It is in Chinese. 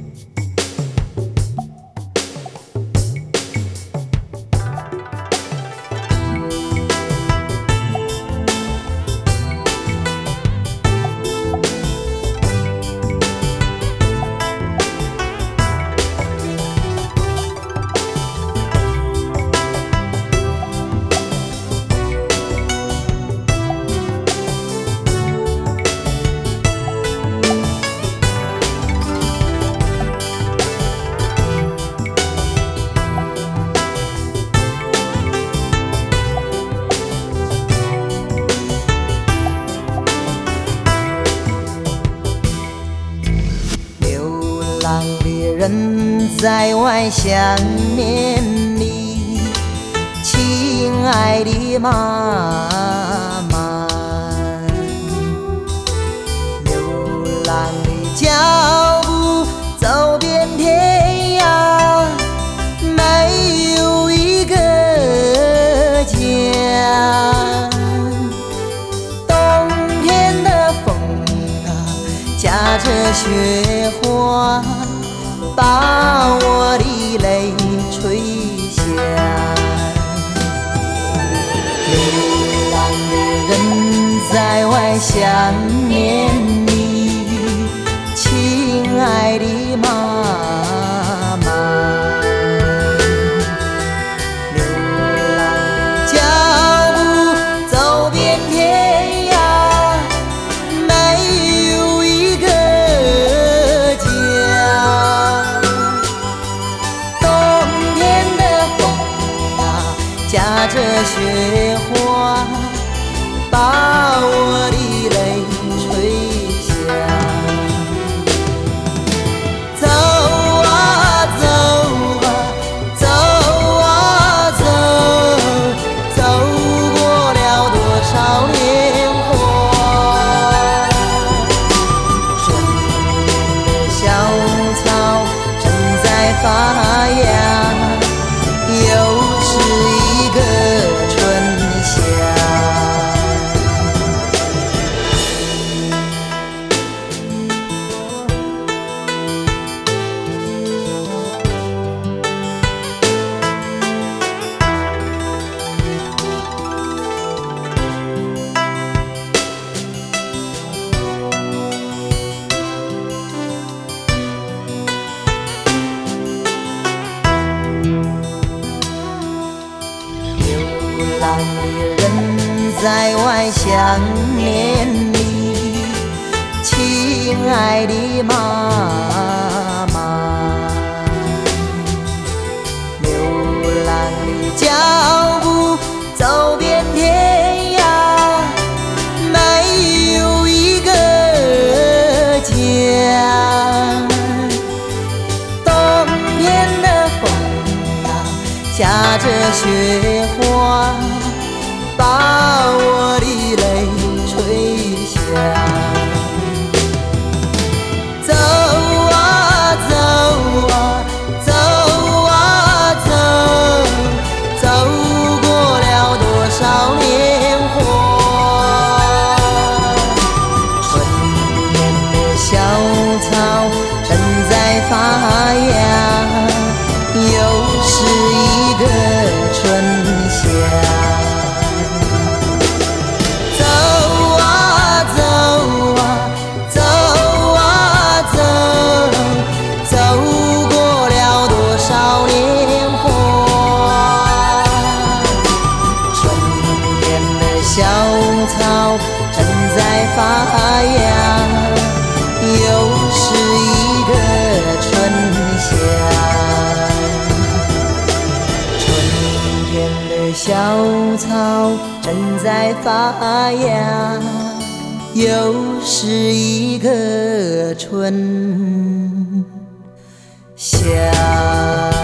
流浪的人在外想念你，亲爱的妈妈。流浪的脚步走遍天涯，没有一个家。冬天的风啊，夹着雪花，把我的泪吹下。流浪的人在外想念你，亲爱的妈妈。流浪的脚步走遍天涯，没有一个家。夹着雪花，把我的泪吹下。走啊走啊走啊走，走过了多少年华。春天的小草正在发芽，又是一个春夏。流浪的人在外想念你，亲爱的妈妈。流浪的脚步走遍天涯，没有一个家。冬天的风啊，夹着雪花，把我的泪吹下。走啊走啊走啊走，走过了多少年华。春天的小草正在发芽，又是一个春夏。走啊走啊走啊走，走过了多少年华。春天的小草正在发芽，又是一个春夏。小草正在发芽，又是一个春夏。